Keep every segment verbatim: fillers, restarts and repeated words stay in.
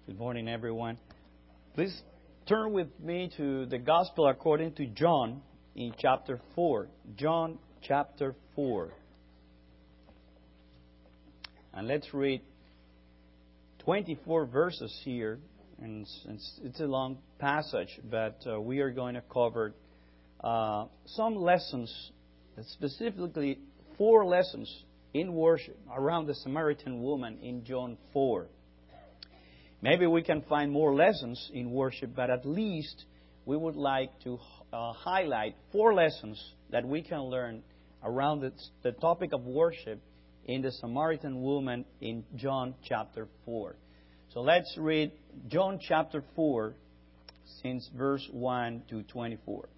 Good morning, everyone. Please turn with me to the Gospel according to John in chapter four. John chapter four. And let's read twenty-four verses here. And it's, it's a long passage, but uh, we are going to cover uh, some lessons, specifically four lessons in worship around the Samaritan woman in John four. Maybe we can find more lessons in worship, but at least we would like to uh, highlight four lessons that we can learn around the, the topic of worship in the Samaritan woman in John chapter four. So let's read John chapter four, since verse one to twenty-four.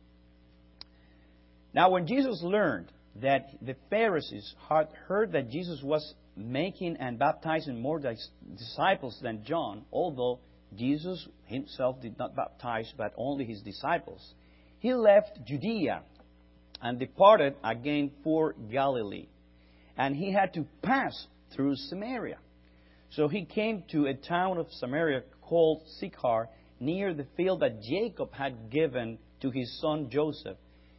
Now when Jesus learned that the Pharisees had heard that Jesus was making and baptizing more disciples than John, although Jesus himself did not baptize, but only his disciples, he left Judea and departed again for Galilee. And he had to pass through Samaria. So he came to a town of Samaria called Sychar, near the field that Jacob had given to his son Joseph.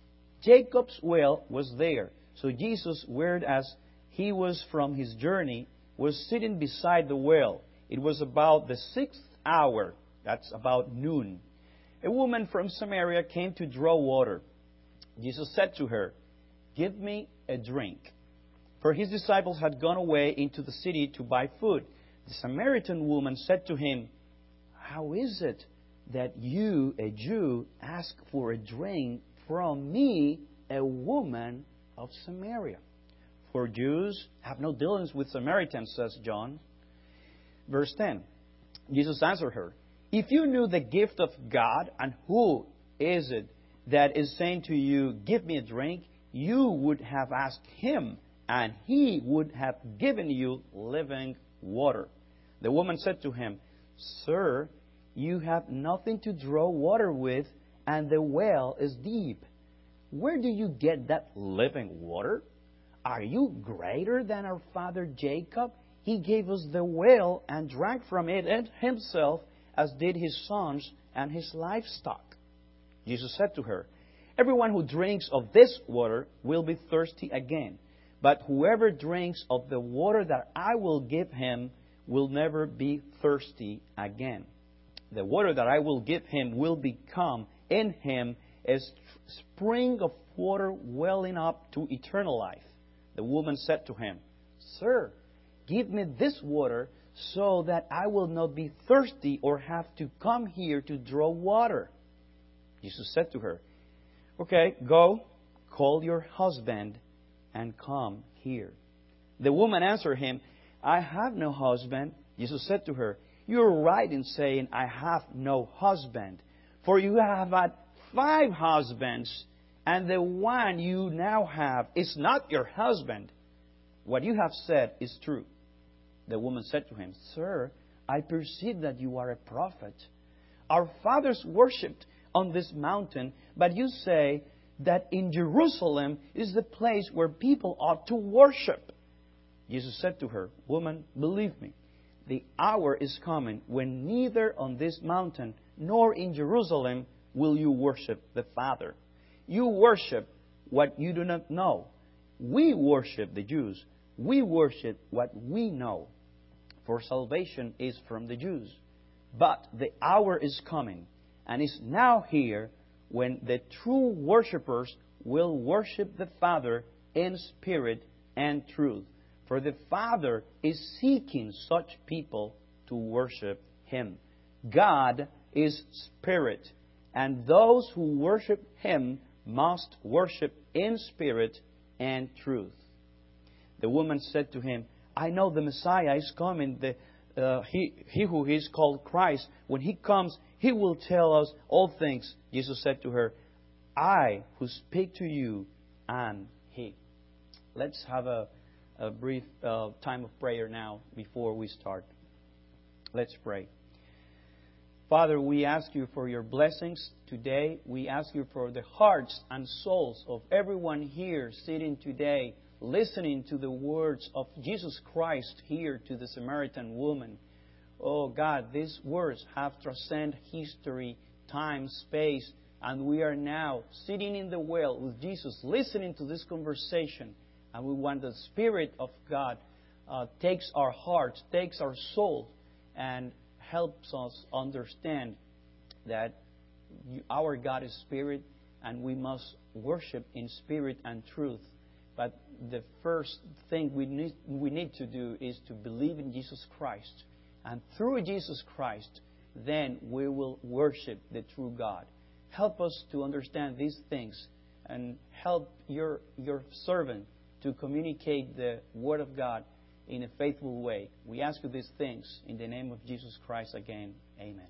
Jacob's well was there. So Jesus, whereas he was from his journey, was sitting beside the well. It was about the sixth hour, that's about noon. A woman from Samaria came to draw water. Jesus said to her, "Give me a drink." For his disciples had gone away into the city to buy food. The Samaritan woman said to him, "How is it that you, a Jew, ask for a drink from me, a woman of Samaria? For Jews have no dealings with Samaritans," says John. Verse ten. Jesus answered her, "If you knew the gift of God and who is it that is saying to you, 'Give me a drink,' you would have asked him, and he would have given you living water." The woman said to him, "Sir, you have nothing to draw water with, and the well is deep. Where do you get that living water? Are you greater than our father Jacob? He gave us the well and drank from it himself, as did his sons and his livestock." Jesus said to her, "Everyone who drinks of this water will be thirsty again. But whoever drinks of the water that I will give him will never be thirsty again. The water that I will give him will become in him a spring of water welling up to eternal life." The woman said to him, "Sir, give me this water so that I will not be thirsty or have to come here to draw water." Jesus said to her, "Okay, go, call your husband and come here." The woman answered him, "I have no husband." Jesus said to her, "You are right in saying, 'I have no husband,' for you have had five husbands, and the one you now have is not your husband. What you have said is true." The woman said to him, "Sir, I perceive that you are a prophet. Our fathers worshipped on this mountain, but you say that in Jerusalem is the place where people ought to worship." Jesus said to her, "Woman, believe me, the hour is coming when neither on this mountain nor in Jerusalem will you worship the Father. You worship what you do not know. We worship, the Jews, we worship what we know, for salvation is from the Jews. But the hour is coming, and is now here, when the true worshippers will worship the Father in spirit and truth. For the Father is seeking such people to worship Him. God is spirit, and those who worship Him must worship in spirit and truth." The woman said to him, "I know the Messiah is coming, the, uh, he, he who is called Christ. When He comes, He will tell us all things." Jesus said to her, "I who speak to you am He." Let's have a, a brief uh, time of prayer now before we start. Let's pray. Father, we ask You for Your blessings today. We ask You for the hearts and souls of everyone here sitting today, listening to the words of Jesus Christ here to the Samaritan woman. oh God, these words have transcended history, time, space, and we are now sitting in the well with Jesus, listening to this conversation, and we want the Spirit of God uh, takes our hearts, takes our soul, and helps us understand that our God is Spirit, and we must worship in spirit and truth. But the first thing we need, we need to do is to believe in Jesus Christ. And through Jesus Christ, then we will worship the true God. Help us to understand these things and help your, your servant to communicate the Word of God in a faithful way. We ask you these things in the name of Jesus Christ again. Amen.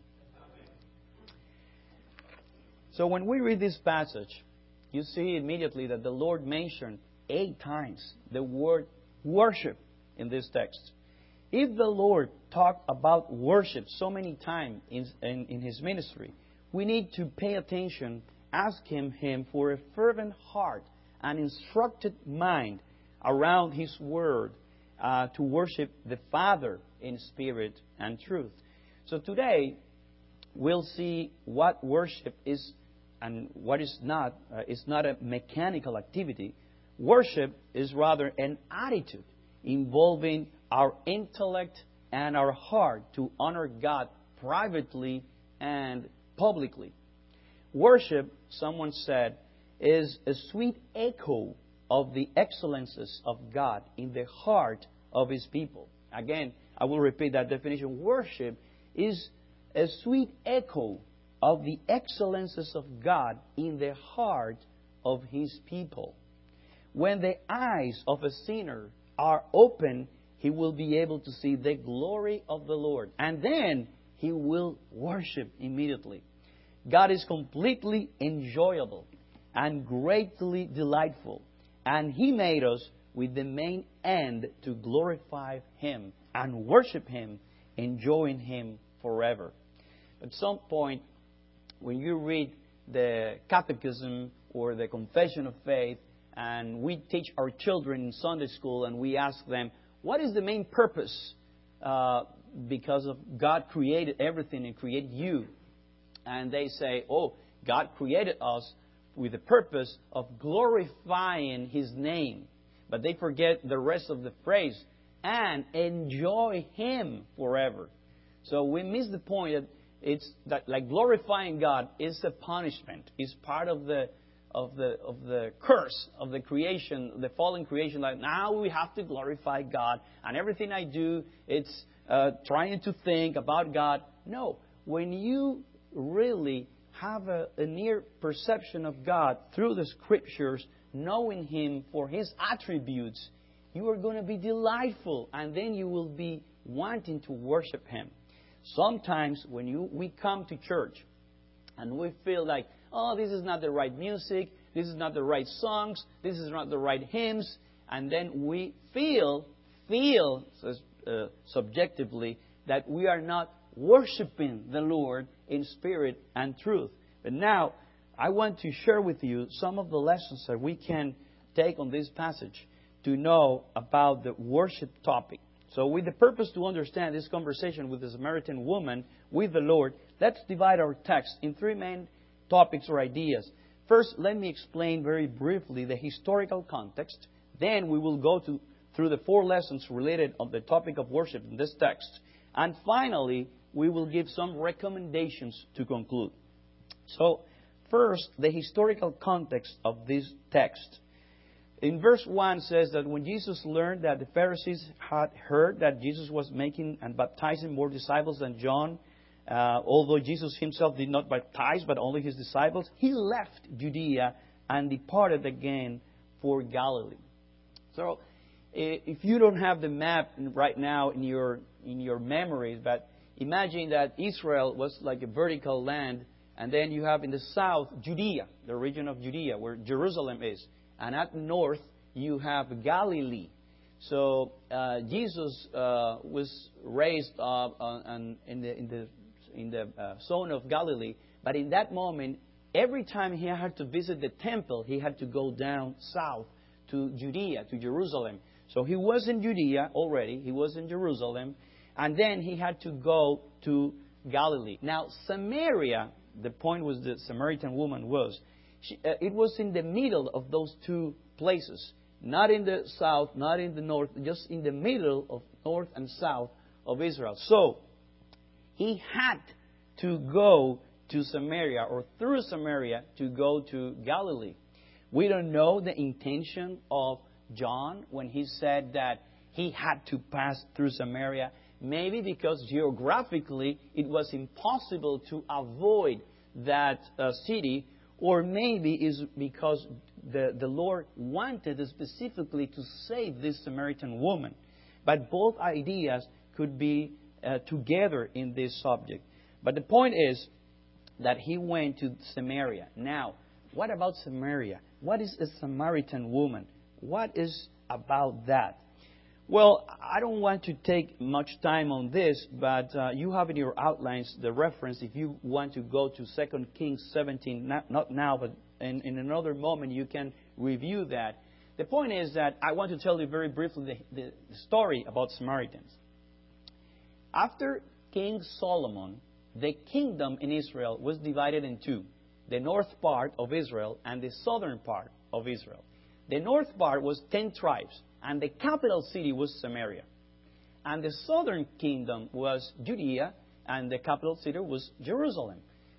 So when we read this passage, you see immediately that the Lord mentioned eight times the word worship in this text. If the Lord talked about worship so many times in, in, in His ministry, we need to pay attention, ask Him, him for a fervent heart and instructed mind around His Word uh, to worship the Father in spirit and truth. So today, we'll see what worship is and what is not. Uh, it's not a mechanical activity. Worship is rather an attitude involving our intellect and our heart to honor God privately and publicly. Worship, someone said, is a sweet echo of the excellences of God in the heart of His people. Again, I will repeat that definition. Worship is a sweet echo of the excellences of God in the heart of His people. When the eyes of a sinner are open, he will be able to see the glory of the Lord. And then he will worship immediately. God is completely enjoyable and greatly delightful. And He made us with the main end to glorify Him and worship Him, enjoying Him forever. At some point, when you read the Catechism or the Confession of Faith, and we teach our children in Sunday school, and we ask them, what is the main purpose? Uh, because of God created everything and created you. And they say, oh, God created us with the purpose of glorifying His name. But they forget the rest of the phrase, and enjoy Him forever. So we miss the point that it's that like glorifying God is a punishment. It's part of the of the of the curse of the creation, the fallen creation. Like now we have to glorify God, and everything I do, it's uh, trying to think about God. No, when you really have a, a near perception of God through the Scriptures, knowing Him for His attributes, you are going to be delightful, and then you will be wanting to worship Him. Sometimes when you we come to church and we feel like, oh, this is not the right music, this is not the right songs, this is not the right hymns, and then we feel, feel uh, subjectively that we are not worshiping the Lord in spirit and truth. But now, I want to share with you some of the lessons that we can take on this passage to know about the worship topic. So with the purpose to understand this conversation with the Samaritan woman with the Lord, let's divide our text in three main topics or ideas. First, let me explain very briefly the historical context. Then we will go to, through the four lessons related on the topic of worship in this text. And finally, we will give some recommendations to conclude. So, first, the historical context of this text. In verse one says that when Jesus learned that the Pharisees had heard that Jesus was making and baptizing more disciples than John, uh, although Jesus Himself did not baptize but only His disciples, He left Judea and departed again for Galilee. So, if you don't have the map right now in your in your memories, but imagine that Israel was like a vertical land, and then you have in the south Judea, the region of Judea, where Jerusalem is. And at north, you have Galilee. So uh, Jesus uh, was raised up on, in the in the in the uh, zone of Galilee. But in that moment, every time he had to visit the temple, he had to go down south to Judea, to Jerusalem. So he was in Judea already. He was in Jerusalem, And then he had to go to Galilee. Now, Samaria, the point was the Samaritan woman was, she, uh, it was in the middle of those two places. Not in the south, not in the north, just in the middle of north and south of Israel. So, he had to go to Samaria, or through Samaria, to go to Galilee. We don't know the intention of John when he said that he had to pass through Samaria. Maybe because geographically it was impossible to avoid that uh, city, or maybe is because the, the Lord wanted specifically to save this Samaritan woman. But both ideas could be uh, together in this subject. But the point is that he went to Samaria. Now, what about Samaria? What is a Samaritan woman? What is about that? Well, I don't want to take much time on this, but uh, you have in your outlines the reference. If you want to go to Second Kings seventeen, not, not now, but in, in another moment, you can review that. The point is that I want to tell you very briefly the, the story about Samaritans. After King Solomon, the kingdom in Israel was divided in two. The north part of Israel and the southern part of Israel. The north part was ten tribes, and the capital city was Samaria. And the southern kingdom was Judea, and the capital city was Jerusalem.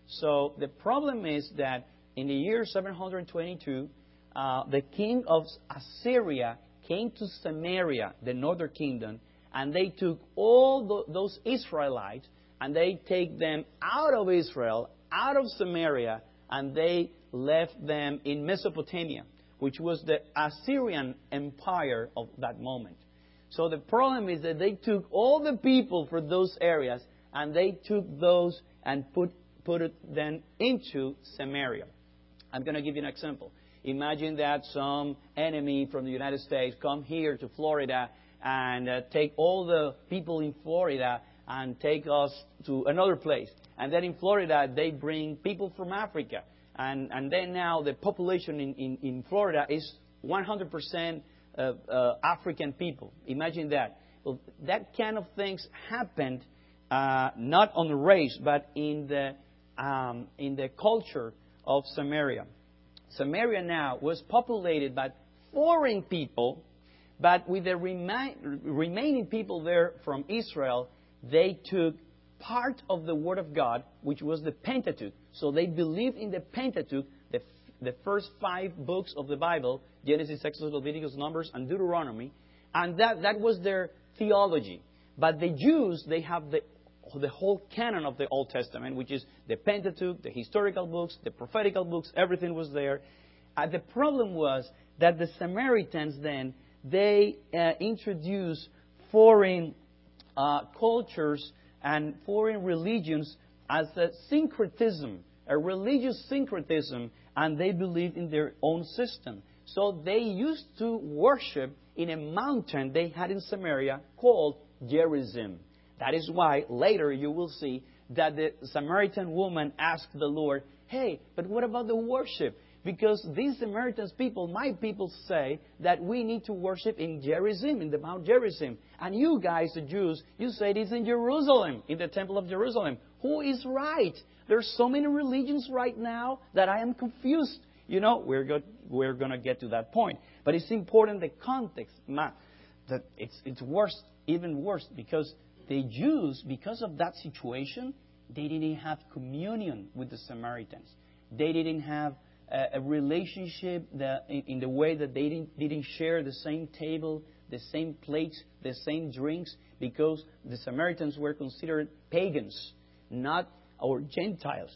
So the problem is that in the year seven hundred twenty-two, uh, the king of Assyria came to Samaria, the northern kingdom, and they took all the, those Israelites, and they take them out of Israel, out of Samaria, and they left them in Mesopotamia, which was the Assyrian empire of that moment. So the problem is that they took all the people for those areas, and they took those and put put it then into Samaria. I'm going to give you an example. Imagine that some enemy from the United States come here to Florida and uh, take all the people in Florida and take us to another place. And then in Florida, they bring people from Africa. And, and then now the population in, in, in Florida is one hundred percent uh, uh, African people. Imagine that. Well, that kind of things happened uh, not on the race, but in the um, in the culture of Samaria. Samaria now was populated by foreign people, but with the remi- remaining people there from Israel, they took part of the Word of God, which was the Pentateuch. So they believed in the Pentateuch, the, the first five books of the Bible, Genesis, Exodus, Leviticus, Numbers, and Deuteronomy. And that, that was their theology. But the Jews, they have the, the whole canon of the Old Testament, which is the Pentateuch, the historical books, the prophetical books, everything was there. And the problem was that the Samaritans then, they uh, introduced foreign uh, cultures and foreign religions as a syncretism, a religious syncretism, and they believed in their own system. So they used to worship in a mountain they had in Samaria called Gerizim. That is why later you will see that the Samaritan woman asked the Lord, hey, but what about the worship? Because these Samaritans people, my people, say that we need to worship in Gerizim, in the Mount Gerizim. And you guys, the Jews, you say it is in Jerusalem, in the Temple of Jerusalem. Who is right? There's so many religions right now that I am confused. You know, we're go- we're going to get to that point. But it's important the context. That it's it's worse, even worse, because the Jews, because of that situation, they didn't have communion with the Samaritans. They didn't have a, a relationship that, in, in the way that they didn't, didn't share the same table, the same plates, the same drinks, because the Samaritans were considered pagans, not or Gentiles,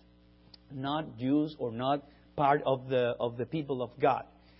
not Jews or not part of the of the people of God.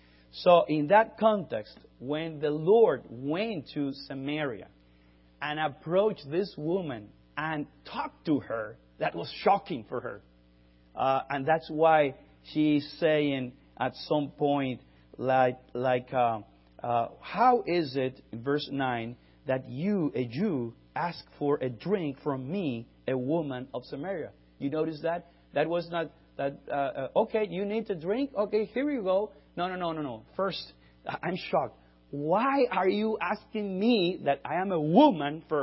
So in that context, when the Lord went to Samaria and approached this woman and talked to her, that was shocking for her. Uh, and that's why she's saying at some point, like, like uh, uh, how is it, in verse nine, that you, a Jew, ask for a drink from me, a woman of Samaria? You notice that? That was not, that. Uh, uh, okay, you need to drink? Okay, here you go. No, no, no, no, no. First, I'm shocked. Why are you asking me that I am a woman first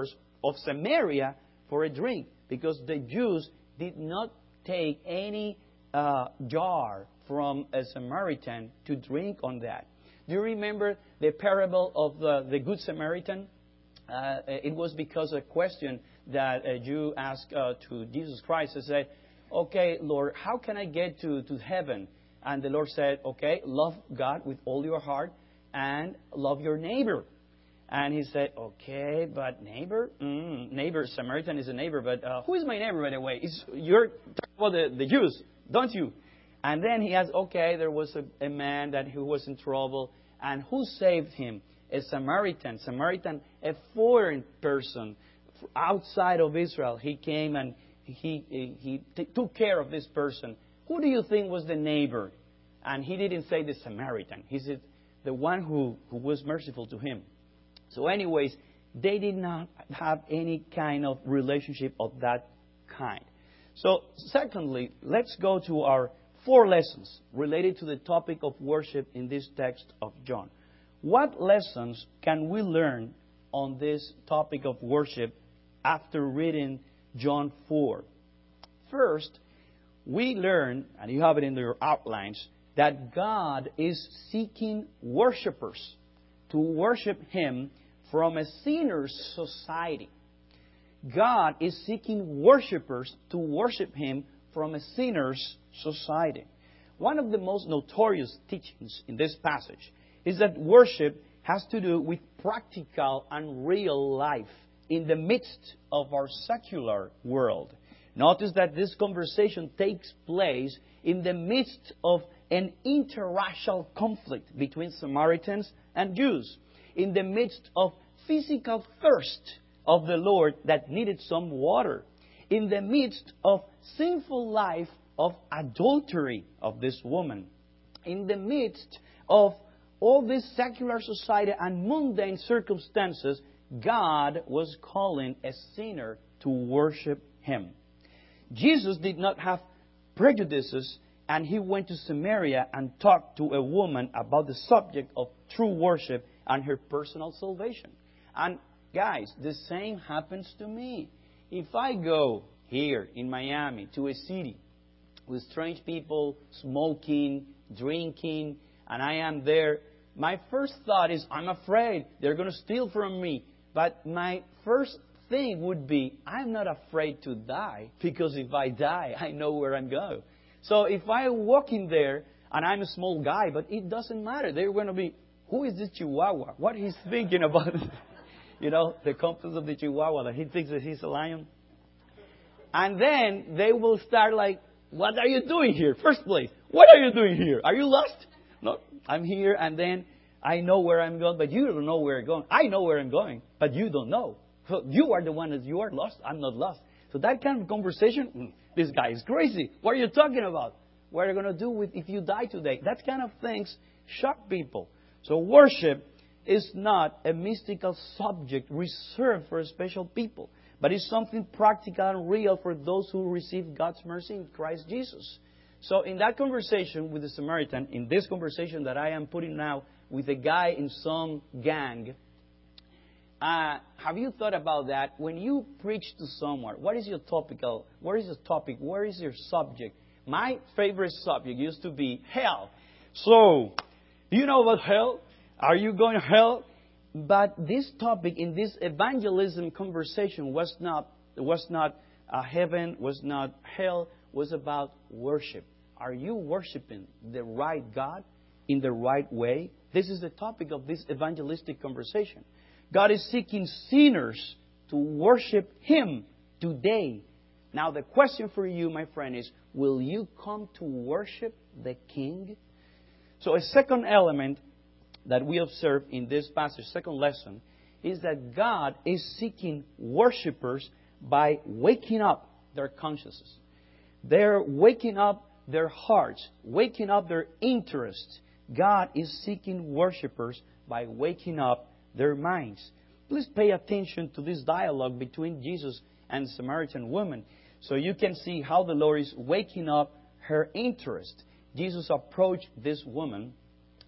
of Samaria for a drink, because the Jews did not take any uh, jar from a Samaritan to drink on that. Do you remember the parable of the, the Good Samaritan? Uh, it was because a question that a Jew asked uh, to Jesus Christ. He said, okay, Lord, how can I get to, to heaven? And the Lord said, okay, love God with all your heart and love your neighbor. And he said, okay, but neighbor? Mm, neighbor, Samaritan is a neighbor, but uh, who is my neighbor, by the way? Is, you're talking about the, the Jews, don't you? And then he asked, okay, there was a, a man that who was in trouble, and who saved him? A Samaritan. Samaritan, a foreign person outside of Israel. He came and he, he, he t- took care of this person. Who do you think was the neighbor? And he didn't say the Samaritan. He said the one who, who was merciful to him. So anyways, they did not have any kind of relationship of that kind. So secondly, let's go to our four lessons related to the topic of worship in this text of John. What lessons can we learn on this topic of worship after reading John four? First, we learn, and you have it in your outlines, that God is seeking worshipers to worship Him from a sinner's society. God is seeking worshipers to worship Him from a sinner's society. One of the most notorious teachings in this passage is that worship has to do with practical and real life in the midst of our secular world. Notice that this conversation takes place in the midst of an interracial conflict between Samaritans and Jews, in the midst of physical thirst of the Lord that needed some water, in the midst of sinful life of adultery of this woman, in the midst of all this secular society and mundane circumstances, God was calling a sinner to worship Him. Jesus did not have prejudices, and He went to Samaria and talked to a woman about the subject of true worship and her personal salvation. And guys, the same happens to me. If I go here in Miami to a city with strange people smoking, drinking, and I am there, my first thought is, I'm afraid they're going to steal from me. But my first thing would be, I'm not afraid to die, because if I die, I know where I'm going. So if I walk in there, and I'm a small guy, but it doesn't matter. They're going to be, who is this Chihuahua? What he's thinking about, you know, the confidence of the Chihuahua, that he thinks that he's a lion. And then they will start like, what are you doing here? First place, what are you doing here? Are you lost? No, I'm here, and then I know where I'm going, but you don't know where I'm going. I know where I'm going, but you don't know. So you are the one that you are lost. I'm not lost. So that kind of conversation, this guy is crazy. What are you talking about? What are you going to do with if you die today? That kind of things shock people. So worship is not a mystical subject reserved for special people, but it's something practical and real for those who receive God's mercy in Christ Jesus. So in that conversation with the Samaritan, in this conversation that I am putting now with a guy in some gang, uh, have you thought about that? When you preach to someone, what is your topical, what is your topic, where is your subject? My favorite subject used to be hell. So, do you know about hell? Are you going to hell? But this topic in this evangelism conversation was not, was not uh, heaven, was not hell, was about worship. Are you worshiping the right God in the right way? This is the topic of this evangelistic conversation. God is seeking sinners to worship Him today. Now the question for you, my friend, is, will you come to worship the King? So a second element that we observe in this passage, second lesson, is that God is seeking worshipers by waking up their consciences. They're waking up their hearts, waking up their interests. God is seeking worshipers by waking up their minds. Please pay attention to this dialogue between Jesus and the Samaritan woman, so you can see how the Lord is waking up her interest. Jesus approached this woman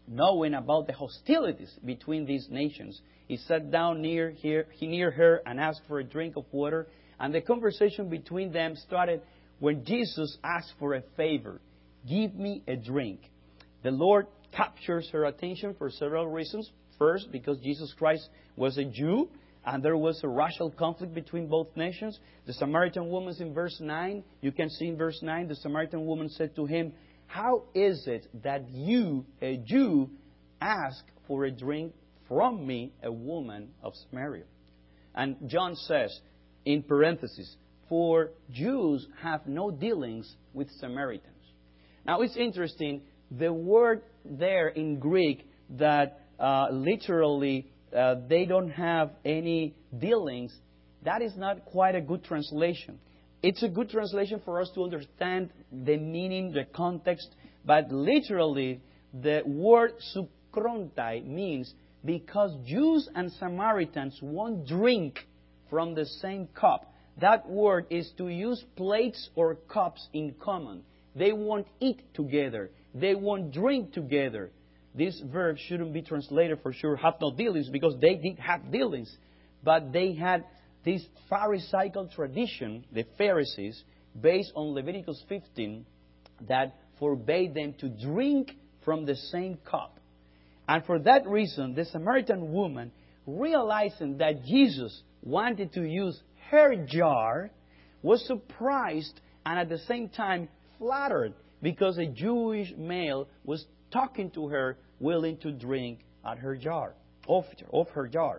knowing about the hostilities between these nations, he sat down near, here, near her and asked for a drink of water. And the conversation between them started when Jesus asked for a favor. Give me a drink. The Lord captures her attention for several reasons. First, because Jesus Christ was a Jew, and there was a racial conflict between both nations. The Samaritan woman in verse nine, you can see in verse nine, the Samaritan woman said to him, how is it that you, a Jew, ask for a drink from me, a woman of Samaria? And John says, in parentheses, for Jews have no dealings with Samaritans. Now it's interesting, the word there in Greek that uh, literally uh, they don't have any dealings, that is not quite a good translation. It's a good translation for us to understand the meaning, the context, but literally the word subkrontai means because Jews and Samaritans won't drink from the same cup. That word is to use plates or cups in common. They won't eat together. They won't drink together. This verb shouldn't be translated for sure, have no dealings, because they did have dealings. But they had this Pharisaical tradition, the Pharisees, based on Leviticus fifteen, that forbade them to drink from the same cup. And for that reason, the Samaritan woman, realizing that Jesus wanted to use her jar, was surprised and at the same time flattered because a Jewish male was talking to her, willing to drink at her jar, off, off her jar.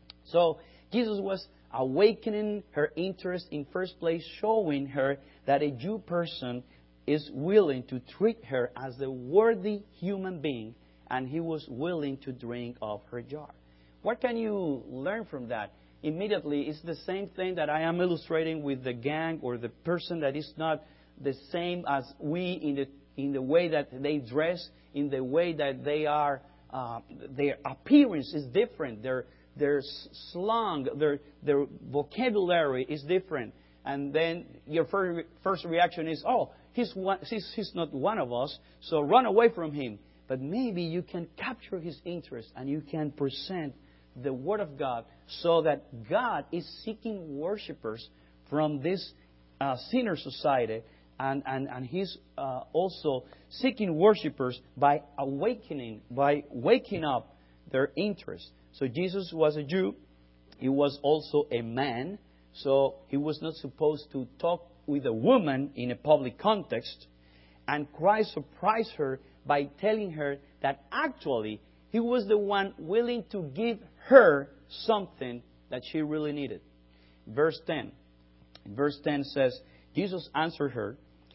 So Jesus was awakening her interest in first place, showing her that a Jew person is willing to treat her as a worthy human being, and he was willing to drink of her jar. What can you learn from that? Immediately, it's the same thing that I am illustrating with the gang or the person that is not the same as we in the in the way that they dress, in the way that they are, uh, their appearance is different. Their their slang, their their vocabulary is different. And then your first first reaction is, oh, he's one, he's he's not one of us, so run away from him. But maybe you can capture his interest and you can present the Word of God so that God is seeking worshippers from this uh, sinner society, and, and, and He's uh, also seeking worshippers by awakening, by waking up their interest. So Jesus was a Jew. He was also a man. So He was not supposed to talk with a woman in a public context. And Christ surprised her by telling her that actually He was the one willing to give her something that she really needed. Verse ten. Verse ten says, Jesus answered her,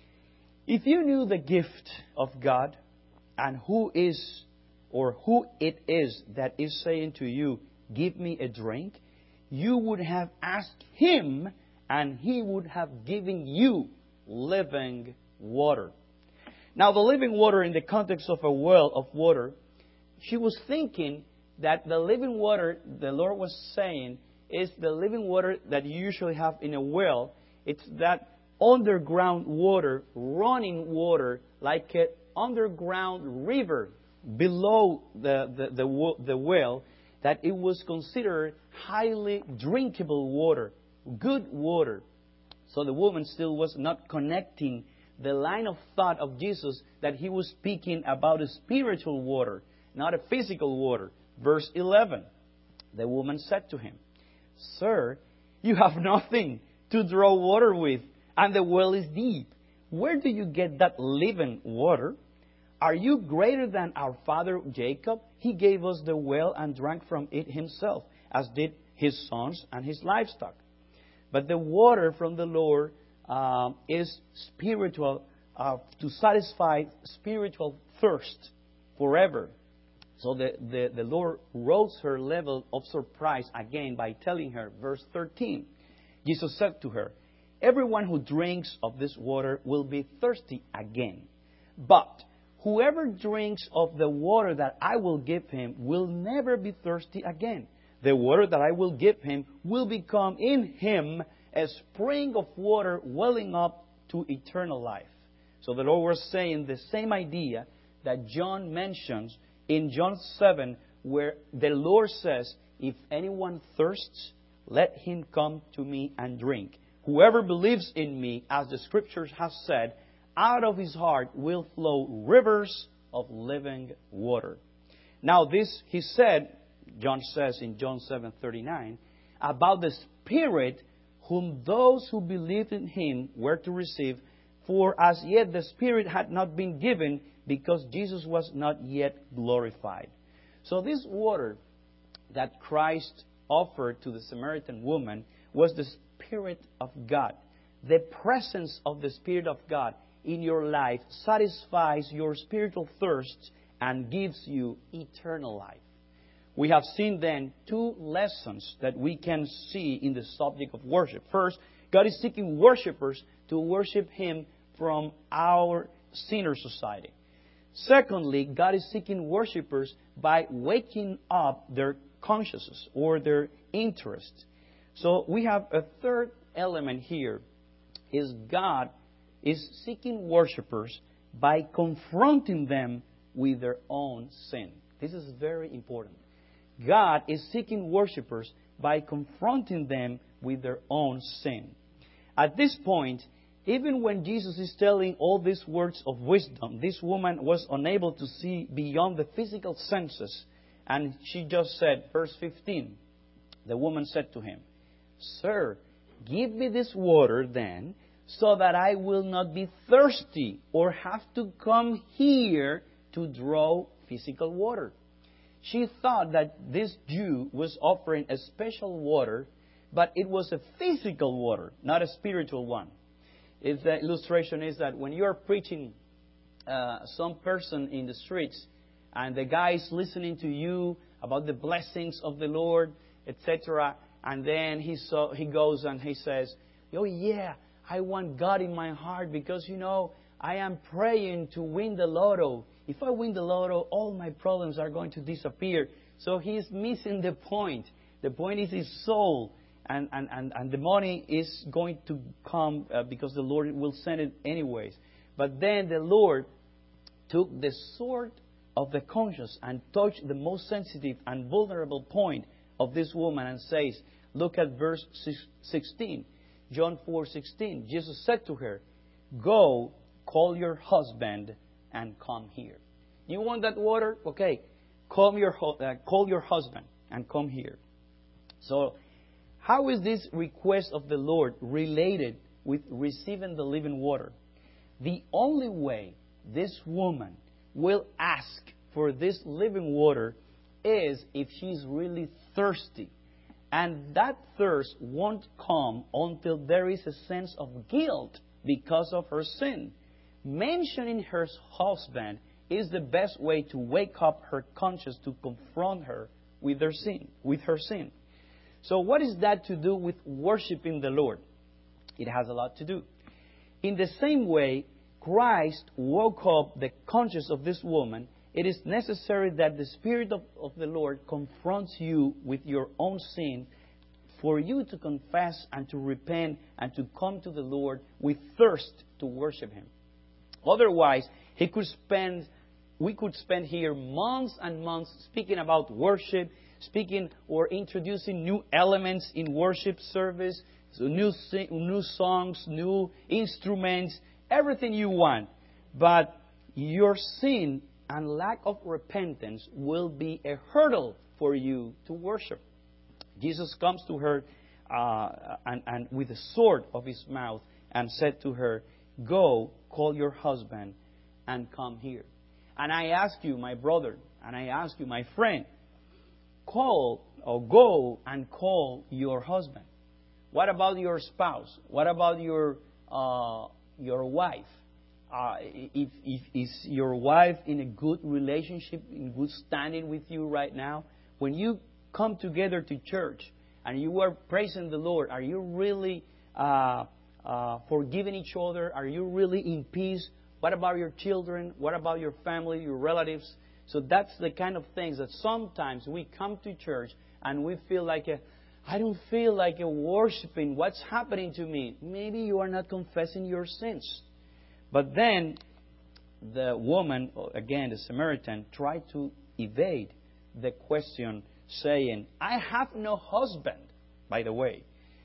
if you knew the gift of God and who is or who it is that is saying to you, give me a drink, you would have asked Him and He would have given you living water. Now, the living water in the context of a well of water, she was thinking that the living water the Lord was saying is the living water that you usually have in a well. It's that underground water, running water, like an underground river below the, the, the, the well, that it was considered highly drinkable water, good water. So the woman still was not connecting the line of thought of Jesus that He was speaking about a spiritual water, not a physical water. Verse eleven, the woman said to Him, Sir, you have nothing to draw water with, and the well is deep. Where do you get that living water? Are you greater than our father Jacob? He gave us the well and drank from it himself, as did his sons and his livestock. But the water from the Lord uh, is spiritual, uh, to satisfy spiritual thirst forever. So the, the, the Lord rose her level of surprise again by telling her, verse thirteen, Jesus said to her, everyone who drinks of this water will be thirsty again. But whoever drinks of the water that I will give him will never be thirsty again. The water that I will give him will become in him a spring of water welling up to eternal life. So the Lord was saying the same idea that John mentions in John seven, where the Lord says, if anyone thirsts, let him come to me and drink. Whoever believes in me, as the Scriptures have said, out of his heart will flow rivers of living water. Now this, he said, John says in John seven thirty-nine, about the Spirit whom those who believed in Him were to receive, for as yet the Spirit had not been given, because Jesus was not yet glorified. So this water that Christ offered to the Samaritan woman was the Spirit of God. The presence of the Spirit of God in your life satisfies your spiritual thirst and gives you eternal life. We have seen then two lessons that we can see in the subject of worship. First, God is seeking worshipers to worship Him from our sinner society. Secondly, God is seeking worshipers by waking up their consciences or their interest. So we have a third element here, is God is seeking worshipers by confronting them with their own sin. This is very important. God is seeking worshipers by confronting them with their own sin. At this point, even when Jesus is telling all these words of wisdom, this woman was unable to see beyond the physical senses. And she just said, verse fifteen, the woman said to him, Sir, give me this water then, so that I will not be thirsty or have to come here to draw physical water. She thought that this Jew was offering a special water, but it was a physical water, not a spiritual one. It's, the illustration is that when you are preaching uh, some person in the streets, and the guy is listening to you about the blessings of the Lord, et cetera, and then he so he goes and he says, "Oh yeah, I want God in my heart because you know I am praying to win the lotto. If I win the lotto, all my problems are going to disappear." So he is missing the point. The point is his soul. And, and, and, and the money is going to come uh, because the Lord will send it anyways. But then the Lord took the sword of the conscience and touched the most sensitive and vulnerable point of this woman and says, look at verse sixteen. John four sixteen. Jesus said to her, "Go, call your husband and come here." You want that water? Okay. Call your, uh, call your husband and come here. So, how is this request of the Lord related with receiving the living water? The only way this woman will ask for this living water is if she's really thirsty. And that thirst won't come until there is a sense of guilt because of her sin. Mentioning her husband is the best way to wake up her conscience to confront her with her sin, with her sin. So what is that to do with worshiping the Lord? It has a lot to do. In the same way, Christ woke up the conscience of this woman. It is necessary that the Spirit of, of the Lord confronts you with your own sin for you to confess and to repent and to come to the Lord with thirst to worship Him. Otherwise, he could spend, we could spend here months and months speaking about worship, speaking or introducing new elements in worship service, so new sing, new songs, new instruments, everything you want. But your sin and lack of repentance will be a hurdle for you to worship. Jesus comes to her uh, and, and with the sword of His mouth and said to her, "Go, call your husband and come here." And I ask you, my brother, and I ask you, my friend, call or go and call your husband. What about your spouse? What about your uh, your wife? Uh, if, if is your wife in a good relationship, in good standing with you right now? When you come together to church and you are praising the Lord, are you really uh, uh, forgiving each other? Are you really in peace? What about your children? What about your family, your relatives? So that's the kind of things that sometimes we come to church and we feel like, a, I don't feel like a worshiping. What's happening to me? Maybe you are not confessing your sins. But then the woman, again the Samaritan, tried to evade the question, saying, I have no husband. By the way,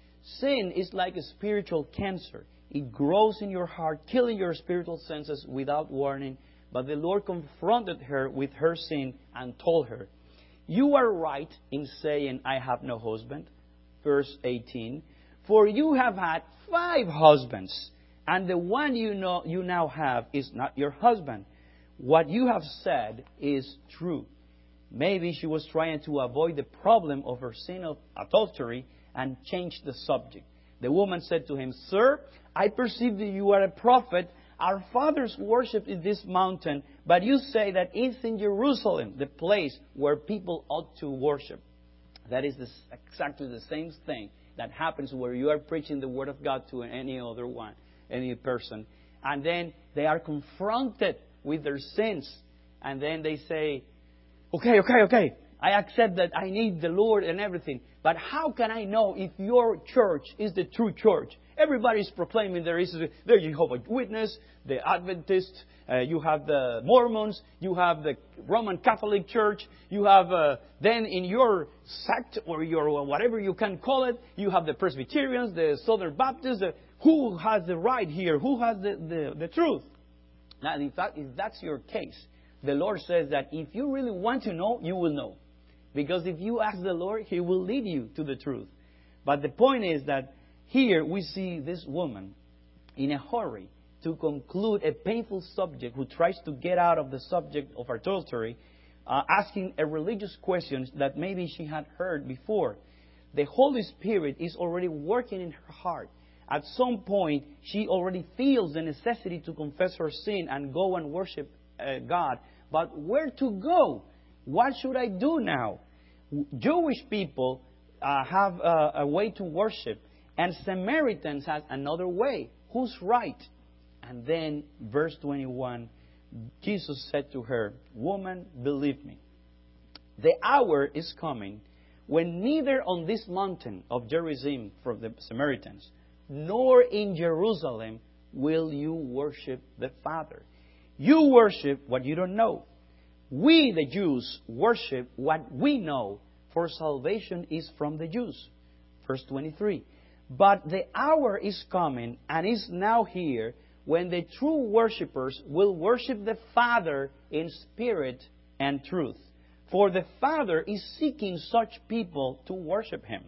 sin is like a spiritual cancer. It grows in your heart, killing your spiritual senses without warning. But the Lord confronted her with her sin and told her, you are right in saying, I have no husband. Verse eighteen, for you have had five husbands, and the one you know you now have is not your husband. What you have said is true. Maybe she was trying to avoid the problem of her sin of adultery and change the subject. The woman said to him, Sir, I perceive that you are a prophet. Our fathers worshipped in this mountain, but you say that it's in Jerusalem, the place where people ought to worship. That is this, exactly the same thing that happens where you are preaching the Word of God to any other one, any person. And then they are confronted with their sins. And then they say, okay, okay, okay, I accept that I need the Lord and everything. But how can I know if your church is the true church? Everybody is proclaiming there is the Jehovah's Witness, the Adventists, uh, you have the Mormons, you have the Roman Catholic Church, you have uh, then in your sect or your whatever you can call it, you have the Presbyterians, the Southern Baptists. Uh, who has the right here? Who has the, the, the truth? Now, in fact, if that's your case, the Lord says that if you really want to know, you will know. Because if you ask the Lord, He will lead you to the truth. But the point is that here we see this woman in a hurry to conclude a painful subject who tries to get out of the subject of adultery, uh, asking a religious question that maybe she had heard before. The Holy Spirit is already working in her heart. At some point, she already feels the necessity to confess her sin and go and worship uh, God. But where to go? What should I do now? Jewish people uh, have uh, a way to worship, and Samaritans have another way. Who's right? And then, verse twenty-one, Jesus said to her, Woman, believe me, the hour is coming when neither on this mountain of Gerizim for the Samaritans, nor in Jerusalem will you worship the Father. You worship what you don't know. We, the Jews, worship what we know, for salvation is from the Jews. Verse twenty-three. But the hour is coming, and is now here, when the true worshippers will worship the Father in spirit and truth. For the Father is seeking such people to worship Him.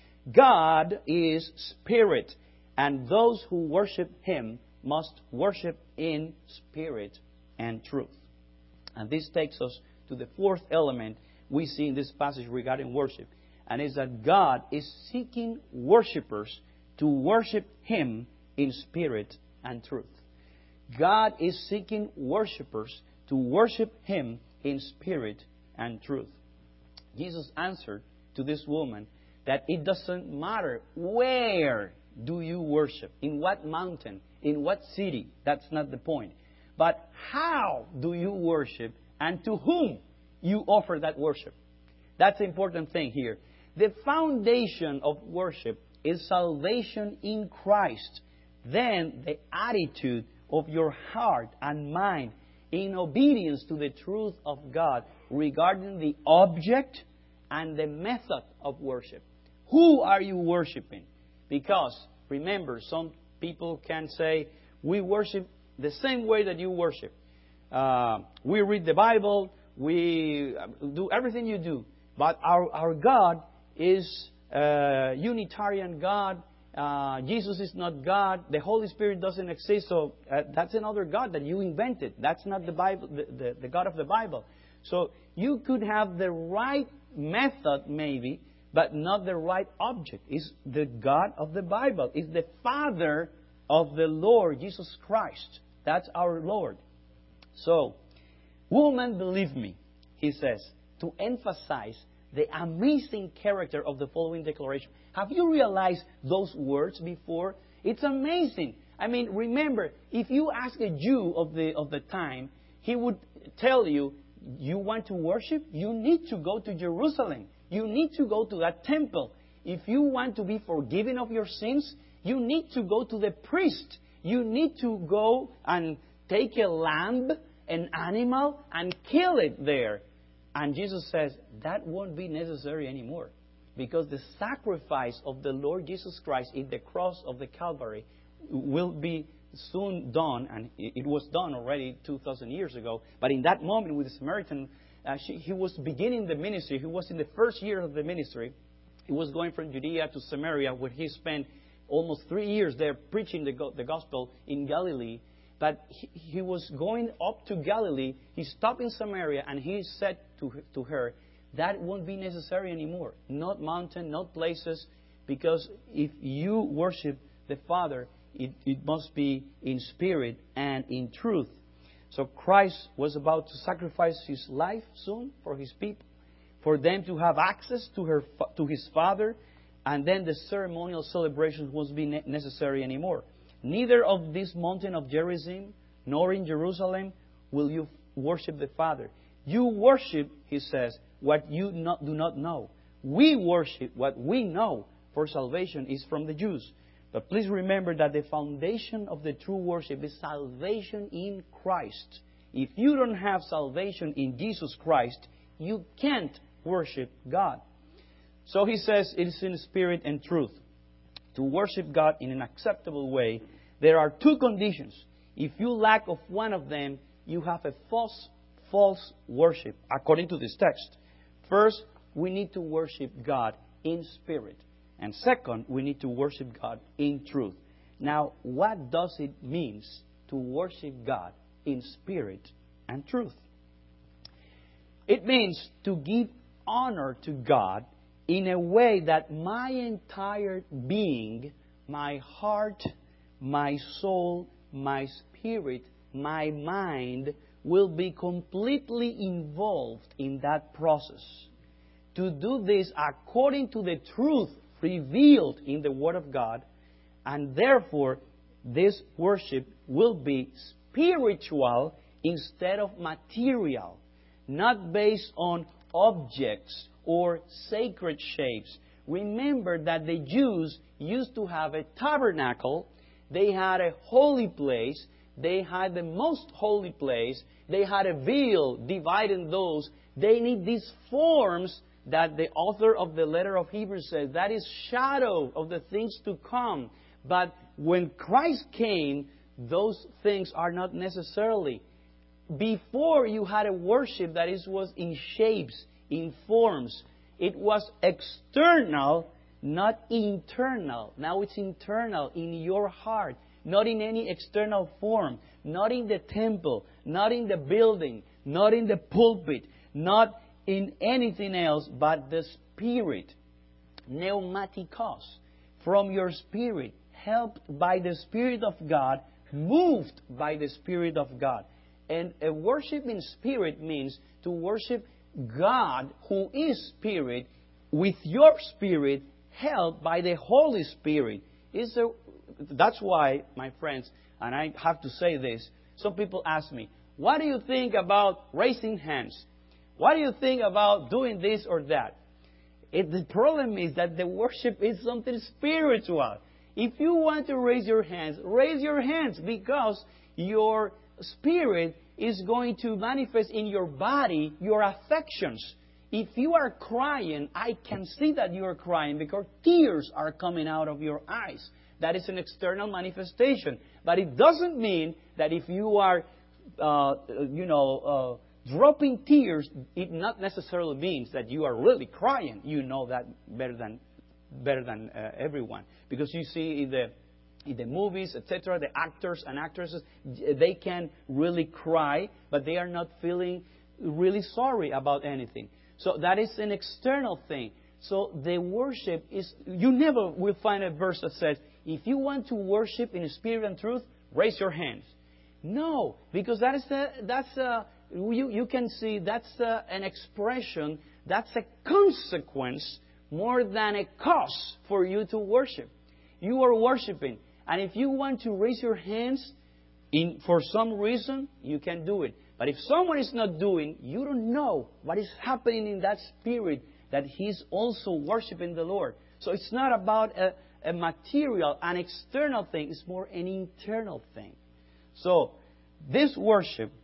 God is spirit, and those who worship Him must worship in spirit and truth. And this takes us to the fourth element we see in this passage regarding worship. And is that God is seeking worshippers to worship Him in spirit and truth. God is seeking worshippers to worship Him in spirit and truth. Jesus answered to this woman that it doesn't matter where do you worship, in what mountain, in what city. That's not the point. But how do you worship, and to whom you offer that worship? That's the important thing here. The foundation of worship is salvation in Christ. Then the attitude of your heart and mind in obedience to the truth of God regarding the object and the method of worship. Who are you worshiping? Because, remember, some people can say, we worship the same way that you worship. Uh, we read the Bible, we do everything you do. But our, our God is a Unitarian God. Uh, Jesus is not God. The Holy Spirit doesn't exist. So uh, that's another God that you invented. That's not the Bible, the, the, the God of the Bible. So you could have the right method maybe, but not the right object. It's the God of the Bible. It's the Father of the Lord Jesus Christ. That's our Lord. So, woman, believe me, he says, to emphasize the amazing character of the following declaration. Have you realized those words before? It's amazing. I mean, remember, if you ask a Jew of the of the time, he would tell you, you want to worship? You need to go to Jerusalem. You need to go to that temple. If you want to be forgiven of your sins, you need to go to the priest. You need to go and take a lamb, an animal, and kill it there. And Jesus says, that won't be necessary anymore. Because the sacrifice of the Lord Jesus Christ in the cross of the Calvary will be soon done. And it was done already two thousand years ago. But in that moment with the Samaritan, uh, she, he was beginning the ministry. He was in the first year of the ministry. He was going from Judea to Samaria, where he spent almost three years there preaching the, the gospel in Galilee. But he, he was going up to Galilee. He stopped in Samaria, and he said to, to her, that won't be necessary anymore. Not mountain, not places, because if you worship the Father, it, it must be in spirit and in truth. So Christ was about to sacrifice His life soon for His people, for them to have access to, her, to His Father, and then the ceremonial celebrations won't be necessary anymore. Neither of this mountain of Gerizim, nor in Jerusalem, will you worship the Father. You worship, He says, what you not, do not know. We worship what we know, for salvation is from the Jews. But please remember that the foundation of the true worship is salvation in Christ. If you don't have salvation in Jesus Christ, you can't worship God. So He says it is in spirit and truth. To worship God in an acceptable way, there are two conditions. If you lack of one of them, you have a false, false worship, according to this text. First, we need to worship God in spirit. And second, we need to worship God in truth. Now, what does it mean to worship God in spirit and truth? It means to give honor to God in a way that my entire being, my heart, my soul, my spirit, my mind will be completely involved in that process. To do this according to the truth revealed in the Word of God, and therefore this worship will be spiritual instead of material, not based on objects or sacred shapes. Remember that the Jews used to have a tabernacle, they had a holy place, they had the most holy place, they had a veil dividing those. They need these forms that the author of the letter of Hebrews says, that is shadow of the things to come. But when Christ came, those things are not necessarily. Before you had a worship that is, was in shapes, in forms. It was external, not internal. Now it's internal in your heart, not in any external form, not in the temple, not in the building, not in the pulpit, not in anything else but the Spirit. Pneumatikos, from your spirit, helped by the Spirit of God, moved by the Spirit of God. And a worship in spirit means to worship God, who is Spirit, with your spirit, helped by the Holy Spirit. Is a, that's why, my friends, and I have to say this, some people ask me, what do you think about raising hands? What do you think about doing this or that? It, the problem is that the worship is something spiritual. If you want to raise your hands, raise your hands, because your spirit is going to manifest in your body your affections. If you are crying, I can see that you are crying because tears are coming out of your eyes. That is an external manifestation. But it doesn't mean that if you are, uh, you know, uh, dropping tears, it not necessarily means that you are really crying. You know that better than better than uh, everyone, because you see in the in the movies, et cetera, the actors and actresses, they can really cry, but they are not feeling really sorry about anything. So that is an external thing. So the worship is, you never will find a verse that says, if you want to worship in spirit and truth, raise your hands. No, because that is a, that's a, you, you can see that's a, an expression, that's a consequence more than a cause for you to worship. You are worshiping. And if you want to raise your hands in for some reason, you can do it. But if someone is not doing, you don't know what is happening in that spirit, that he's also worshiping the Lord. So it's not about a, a material, an external thing. It's more an internal thing. So this worship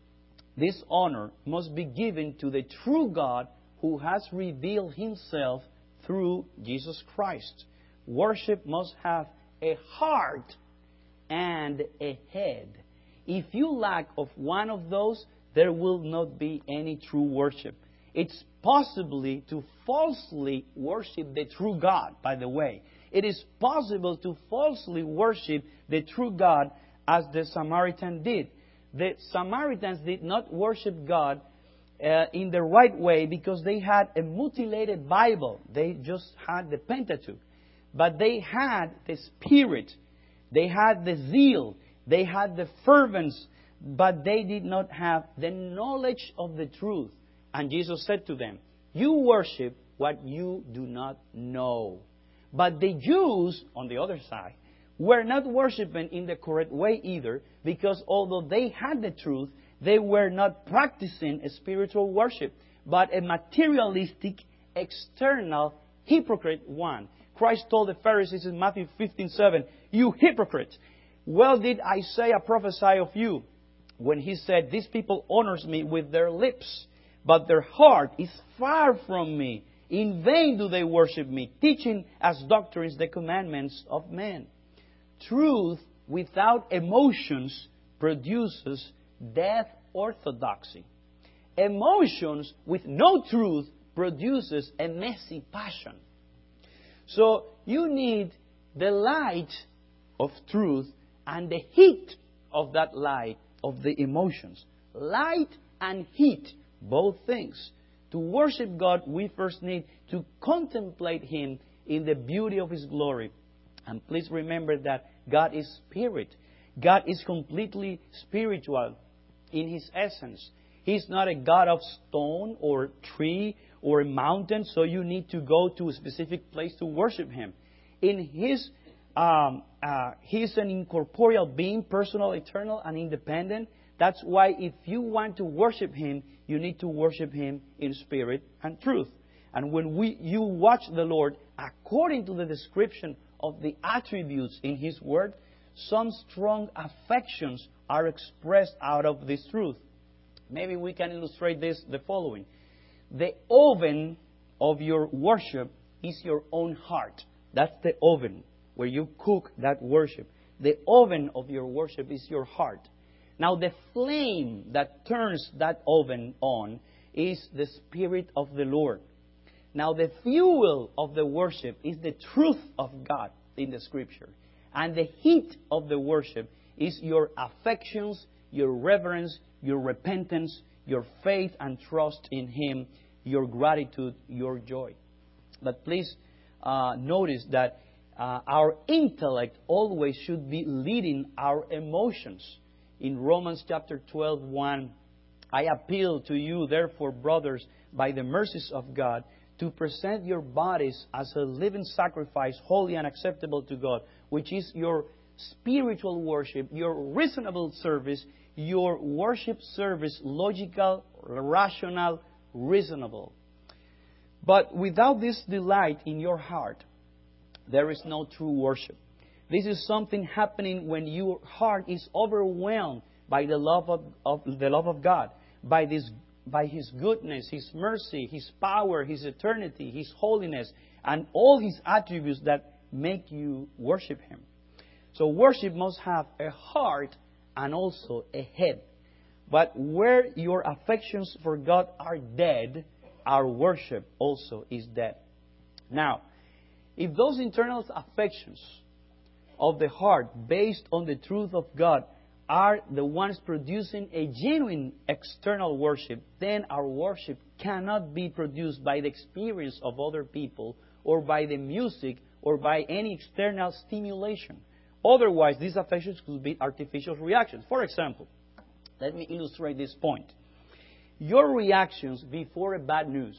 this honor must be given to the true God who has revealed Himself through Jesus Christ. Worship must have a heart and a head. If you lack of one of those, there will not be any true worship. It's possibly to falsely worship the true God, by the way. It is possible to falsely worship the true God as the Samaritan did. The Samaritans did not worship God uh, in the right way because they had a mutilated Bible. They just had the Pentateuch. But they had the Spirit. They had the zeal. They had the fervence. But they did not have the knowledge of the truth. And Jesus said to them, you worship what you do not know. But the Jews, on the other side, were not worshiping in the correct way either, because although they had the truth, they were not practicing a spiritual worship, but a materialistic, external, hypocrite one. Christ told the Pharisees in Matthew fifteen seven, you hypocrites, well did Isaiah prophesy of you, when he said, these people honors me with their lips, but their heart is far from me. In vain do they worship me, teaching as doctrines the commandments of men. Truth without emotions produces dead orthodoxy. Emotions with no truth produces a messy passion. So you need the light of truth and the heat of that light of the emotions. Light and heat, both things. To worship God, we first need to contemplate Him in the beauty of His glory. And please remember that God is spirit. God is completely spiritual in His essence. He's not a God of stone or tree or a mountain, so you need to go to a specific place to worship Him. In His, um, uh, He's an incorporeal being, personal, eternal, and independent. That's why if you want to worship Him, you need to worship Him in spirit and truth. And when we, you watch the Lord according to the description of the attributes in His Word, some strong affections are expressed out of this truth. Maybe we can illustrate this the following. The oven of your worship is your own heart. That's the oven where you cook that worship. The oven of your worship is your heart. Now, the flame that turns that oven on is the Spirit of the Lord. Now, the fuel of the worship is the truth of God in the Scripture. And the heat of the worship is your affections, your reverence, your repentance, your faith and trust in Him, your gratitude, your joy. But please uh, notice that uh, our intellect always should be leading our emotions. In Romans chapter twelve, one, I appeal to you, therefore, brothers, by the mercies of God, to present your bodies as a living sacrifice, holy and acceptable to God, which is your spiritual worship, your reasonable service, your worship service, logical, rational, reasonable. But without this delight in your heart, there is no true worship. This is something happening when your heart is overwhelmed by the love of, of the love of God, by this, by His goodness, His mercy, His power, His eternity, His holiness, and all His attributes that make you worship Him. So worship must have a heart and also a head. But where your affections for God are dead, our worship also is dead. Now, if those internal affections of the heart, based on the truth of God, are the ones producing a genuine external worship, then our worship cannot be produced by the experience of other people or by the music or by any external stimulation. Otherwise, these affections could be artificial reactions. For example, let me illustrate this point. Your reactions before a bad news.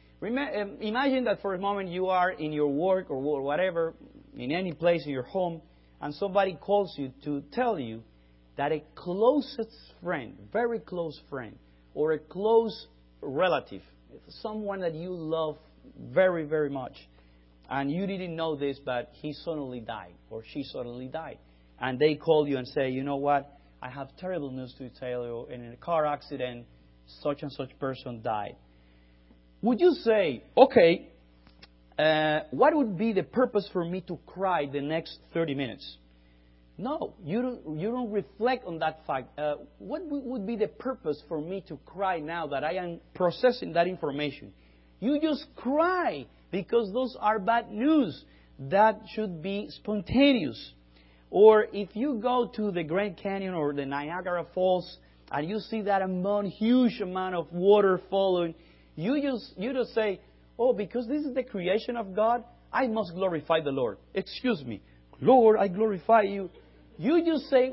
Imagine that for a moment you are in your work or whatever, in any place in your home, and somebody calls you to tell you that a closest friend, very close friend, or a close relative, someone that you love very, very much, and you didn't know this, but he suddenly died, or she suddenly died. And they call you and say, you know what, I have terrible news to tell you. In a car accident, such and such person died. Would you say, okay, uh, what would be the purpose for me to cry the next thirty minutes? No, you don't, you don't reflect on that fact. Uh, what would be the purpose for me to cry now that I am processing that information? You just cry because those are bad news. That should be spontaneous. Or if you go to the Grand Canyon or the Niagara Falls and you see that amount, huge amount of water falling, you just, you just say, oh, because this is the creation of God, I must glorify the Lord. Excuse me. Lord, I glorify you. You just say,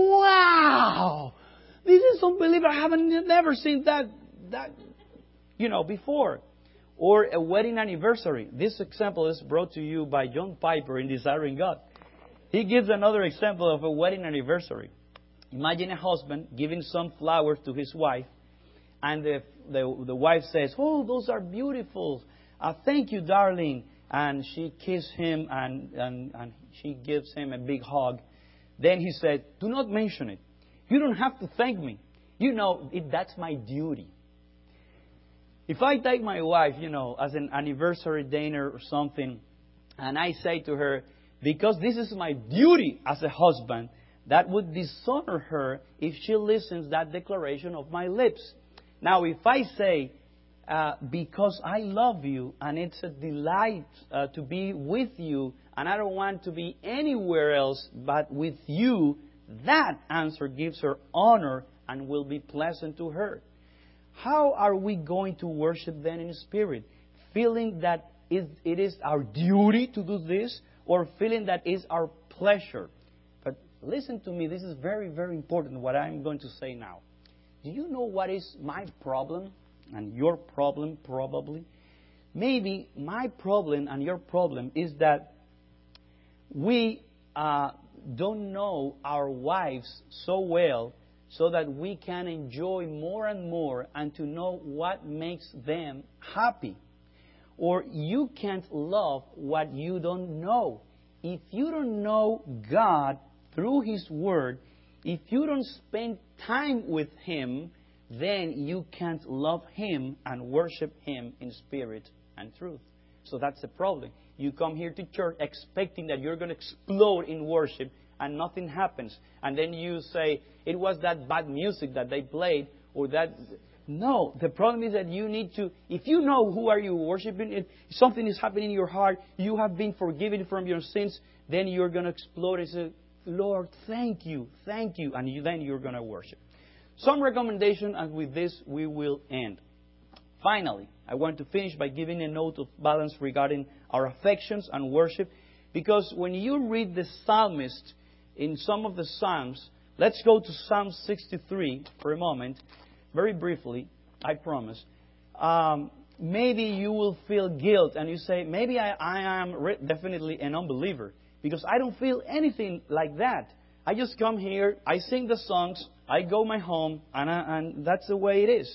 wow, this is unbelievable. I haven't never seen that, that, you know, before. Or a wedding anniversary. This example is brought to you by John Piper in Desiring God. He gives another example of a wedding anniversary. Imagine a husband giving some flowers to his wife, and the the, the wife says, oh, those are beautiful. Uh, thank you, darling. And she kisses him, and, and, and she gives him a big hug. Then he said, do not mention it. You don't have to thank me. You know, it, that's my duty. If I take my wife, you know, as an anniversary dinner or something, and I say to her, because this is my duty as a husband, that would dishonor her if she listens that declaration of my lips. Now, if I say, uh, because I love you and it's a delight uh, to be with you and I don't want to be anywhere else but with you, that answer gives her honor and will be pleasant to her. How are we going to worship then in spirit? Feeling that it is our duty to do this, or feeling that is our pleasure? But listen to me, this is very, very important what I'm going to say now. Do you know what is my problem and your problem probably? Maybe my problem and your problem is that we uh, don't know our wives so well so that we can enjoy more and more and to know what makes them happy. Or you can't love what you don't know. If you don't know God through His Word, if you don't spend time with Him, then you can't love Him and worship Him in spirit and truth. So that's the problem. You come here to church expecting that you're going to explode in worship and nothing happens. And then you say, it was that bad music that they played or that... No, the problem is that you need to... If you know who are you worshiping, if something is happening in your heart, you have been forgiven from your sins, then you're going to explode and say, Lord, thank you, thank you. And you, then you're going to worship. Some recommendation, and with this we will end. Finally, I want to finish by giving a note of balance regarding our affections and worship. Because when you read the psalmist in some of the Psalms, let's go to Psalm sixty-three for a moment, very briefly, I promise. Um, maybe you will feel guilt and you say, maybe I, I am re- definitely an unbeliever because I don't feel anything like that. I just come here, I sing the songs, I go my home, and, I, and that's the way it is.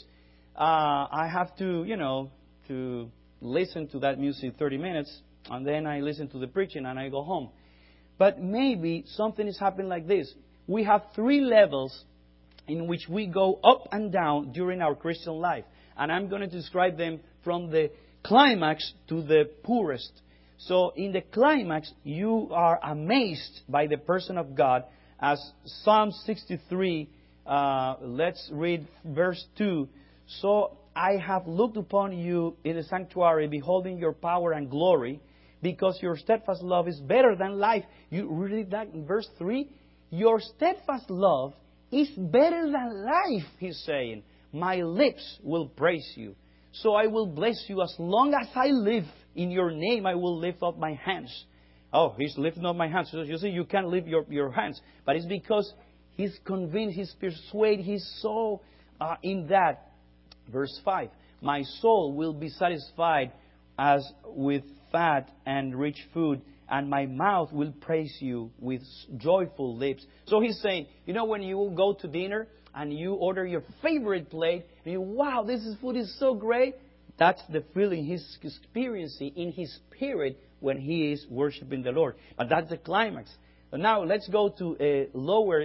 Uh, I have to, you know, to listen to that music thirty minutes, and then I listen to the preaching and I go home. But maybe something is happening like this. We have three levels in which we go up and down during our Christian life. And I'm going to describe them from the climax to the poorest. So in the climax, you are amazed by the person of God. As Psalm sixty-three, uh, let's read verse two. So I have looked upon you in the sanctuary, beholding your power and glory, because your steadfast love is better than life. You read that in verse three? Your steadfast love is better than life, He's saying. My lips will praise you. So I will bless you as long as I live. In your name I will lift up my hands. Oh, He's lifting up my hands. So you see, you can't lift your, your hands. But it's because He's convinced, He's persuaded, He's so uh, in that. Verse five. My soul will be satisfied as with fat and rich food, and my mouth will praise you with joyful lips. So He's saying, you know, when you go to dinner and you order your favorite plate, and you, wow, this is, food is so great. That's the feeling He's experiencing in His spirit when He is worshiping the Lord. But that's the climax. But now let's go to a lower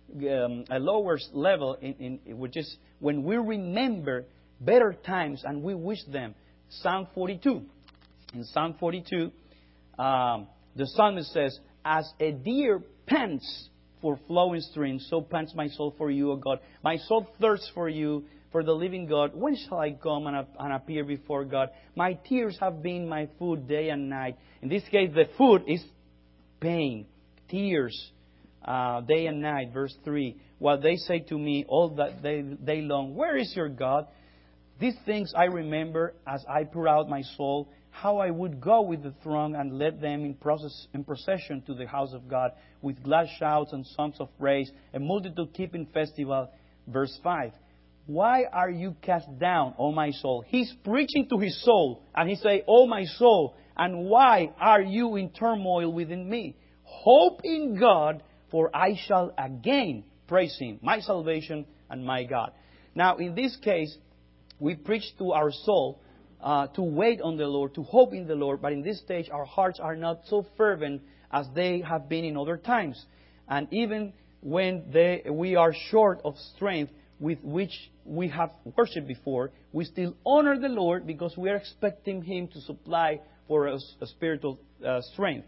um, a lower level, in, in which is when we remember better times and we wish them. Psalm forty-two. In Psalm forty-two, um, the psalmist says, "As a deer pants for flowing streams, so pants my soul for you, O God. My soul thirsts for you, for the living God. When shall I come and, and appear before God? My tears have been my food day and night." In this case, the food is pain, tears, uh, day and night. Verse three. "While they say to me all that day, day long, where is your God? These things I remember as I pour out my soul, how I would go with the throng and lead them in, process, in procession to the house of God, with glad shouts and songs of praise, a multitude keeping festival." Verse five. "Why are you cast down, O my soul?" He's preaching to his soul, and he say, "O my soul, and why are you in turmoil within me? Hope in God, for I shall again praise Him, my salvation and my God." Now, in this case, we preach to our soul uh, to wait on the Lord, to hope in the Lord. But in this stage, our hearts are not so fervent as they have been in other times. And even when they, we are short of strength with which we have worshipped before, we still honor the Lord because we are expecting Him to supply for us a spiritual uh, strength.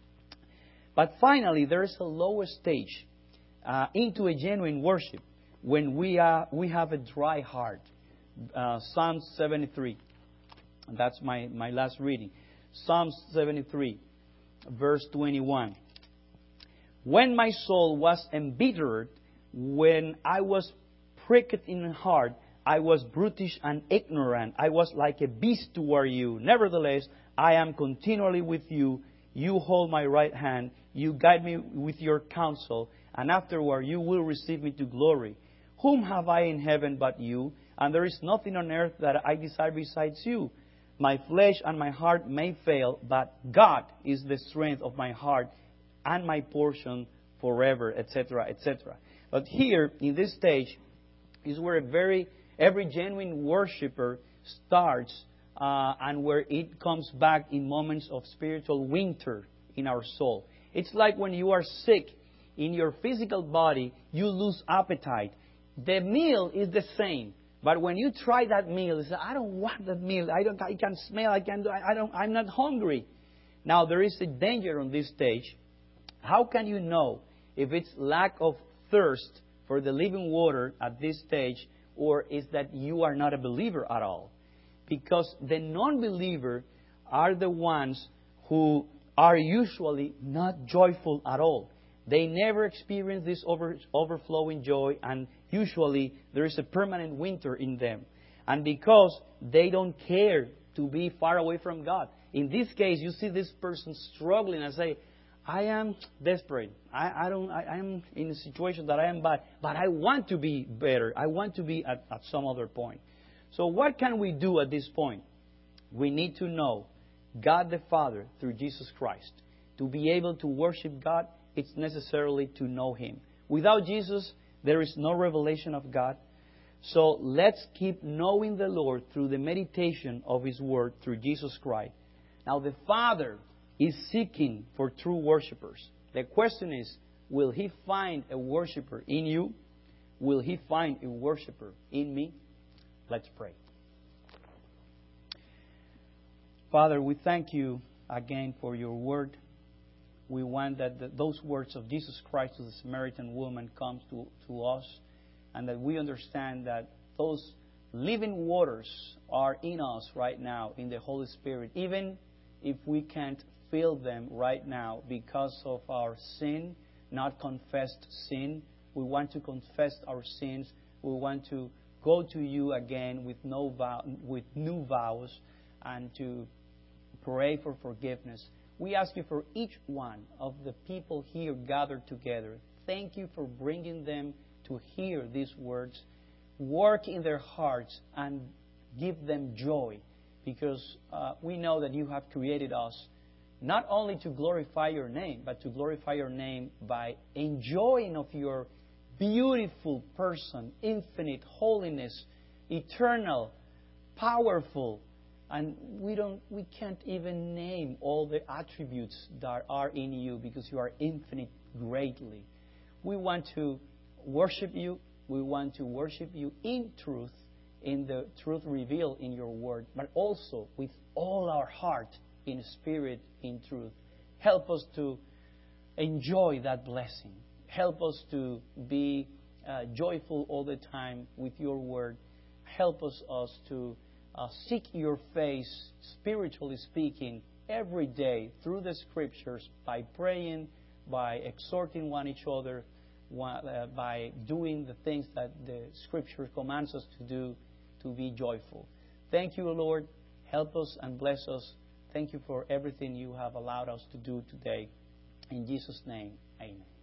But finally, there is a lower stage uh, into a genuine worship when we, are, we have a dry heart. Uh, Psalm seventy-three. That's my, my last reading. Psalm seventy-three, verse twenty-one. "When my soul was embittered, when I was pricked in heart, I was brutish and ignorant. I was like a beast toward you. Nevertheless, I am continually with you. You hold my right hand. You guide me with your counsel. And afterward you will receive me to glory. Whom have I in heaven but you? And there is nothing on earth that I desire besides you. My flesh and my heart may fail, but God is the strength of my heart and my portion forever," et cetera, et cetera. But here, in this stage, is where a very every genuine worshiper starts, uh, and where it comes back in moments of spiritual winter in our soul. It's like when you are sick in your physical body, you lose appetite. The meal is the same. But when you try that meal, you say, "I don't want that meal. I don't. I can smell. I can do. I don't. I'm not hungry." Now there is a danger on this stage. How can you know if it's lack of thirst for the living water at this stage, or is that you are not a believer at all? Because the non-believer are the ones who are usually not joyful at all. They never experience this over, overflowing joy, and usually there is a permanent winter in them. And because they don't care to be far away from God. In this case, you see this person struggling and say, "I am desperate. I, I don't. I, I am in a situation that I am bad, but I want to be better. I want to be at, at some other point." So what can we do at this point? We need to know God the Father through Jesus Christ. To be able to worship God, it's necessarily to know Him. Without Jesus, there is no revelation of God. So let's keep knowing the Lord through the meditation of His Word through Jesus Christ. Now the Father is seeking for true worshipers. The question is, will He find a worshiper in you? Will He find a worshiper in me? Let's pray. Father, we thank You again for Your Word. We want that the, those words of Jesus Christ to the Samaritan woman comes to, to us, and that we understand that those living waters are in us right now in the Holy Spirit, even if we can't feel them right now because of our sin, not confessed sin. We want to confess our sins. We want to go to You again with no vow, with new vows, and to pray for forgiveness. We ask You for each one of the people here gathered together. Thank You for bringing them to hear these words. Work in their hearts and give them joy, because uh, we know that You have created us not only to glorify Your name, but to glorify Your name by enjoying of Your beautiful person, infinite holiness, eternal, powerful. And we don't, we can't even name all the attributes that are in You, because You are infinite greatly. We want to worship you. We want to worship you in truth, in the truth revealed in your word, but also with all our heart, in spirit, in truth. Help us to enjoy that blessing. Help us to be uh, joyful all the time with your word. Help us, us to uh, seek your face, spiritually speaking, every day through the Scriptures, by praying, by exhorting one each other, one, uh, by doing the things that the Scripture commands us to do, to be joyful. Thank you, Lord. Help us and bless us. Thank you for everything you have allowed us to do today. In Jesus' name, amen.